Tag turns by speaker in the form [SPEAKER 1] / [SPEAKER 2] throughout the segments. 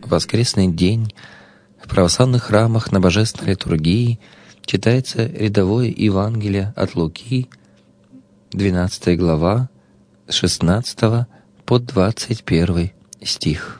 [SPEAKER 1] В воскресный день в православных храмах на божественной литургии читается рядовое Евангелие от Луки, 12 глава, с 16 по 21 стих.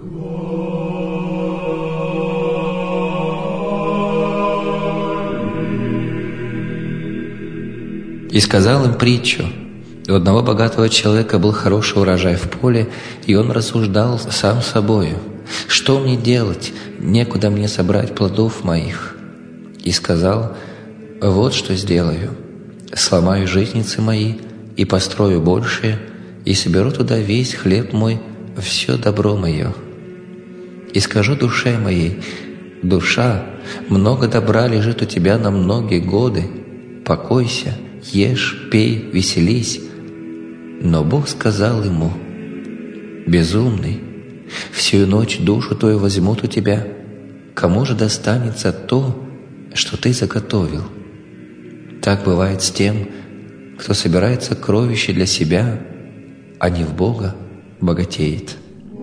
[SPEAKER 1] «И сказал им притчу: у одного богатого человека был хороший урожай в поле, и он рассуждал сам собою: что мне делать? Некуда мне собрать плодов моих. И сказал: вот что сделаю: сломаю житницы мои и построю большие, и соберу туда весь хлеб мой, все добро мое. И скажу душе моей: душа, много добра лежит у тебя на многие годы, покойся, ешь, пей, веселись. Но Бог сказал ему: безумный, всю ночь душу твою возьмут у тебя, кому же достанется то, что ты заготовил? Так бывает с тем, кто собирает сокровища для себя, а не в Бога богатеет».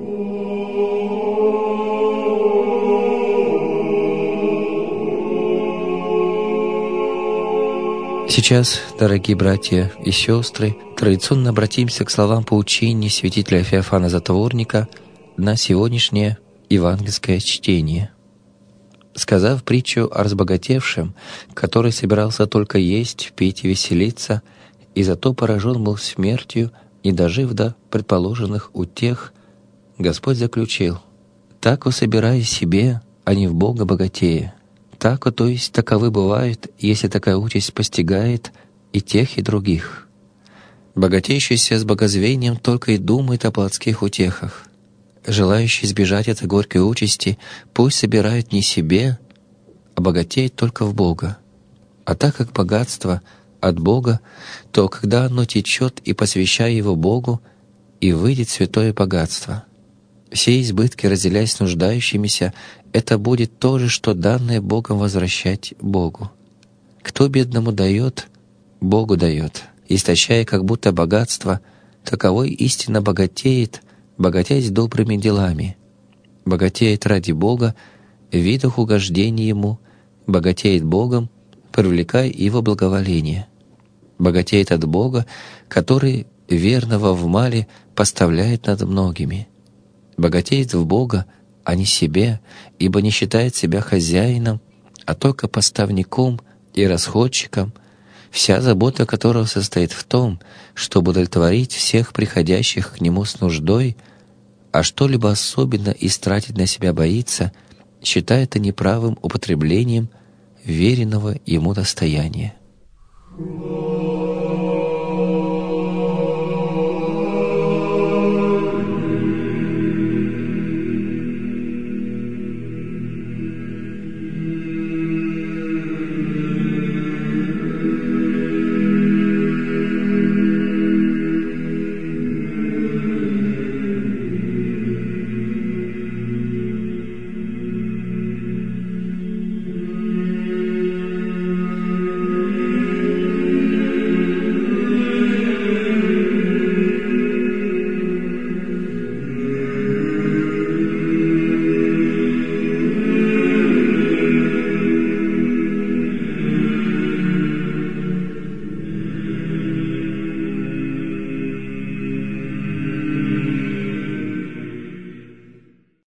[SPEAKER 1] Сейчас, дорогие братья и сестры, традиционно обратимся к словам поучения святителя Феофана Затворника на сегодняшнее евангельское чтение. Сказав притчу о разбогатевшем, который собирался только есть, пить и веселиться, и зато поражен был смертью, не дожив до предположенных утех, Господь заключил: «Так собирай себе, а не в Бога богатея». Так, то есть таковы бывают, если такая участь постигает и тех, и других. Богатеющийся с богозвением только и думает о плотских утехах. Желающий избежать этой горькой участи, пусть собирает не себе, а богатеет только в Бога. А так как богатство от Бога, то когда оно течет и посвящая его Богу, и выйдет святое богатство. Все избытки, разделяясь с нуждающимися, это будет то же, что данное Богом возвращать Богу. Кто бедному дает, Богу дает, истощая как будто богатство, таковой истинно богатеет, богатясь добрыми делами, богатеет ради Бога, в видах угождения Ему, богатеет Богом, привлекая Его благоволение, богатеет от Бога, который верного в мале поставляет над многими, богатеет в Бога, а не себе, ибо не считает себя хозяином, а только поставником и расходчиком, вся забота которого состоит в том, чтобы удовлетворить всех приходящих к нему с нуждой, а что-либо особенно истратить на себя боится, считая это неправым употреблением веренного ему достояния.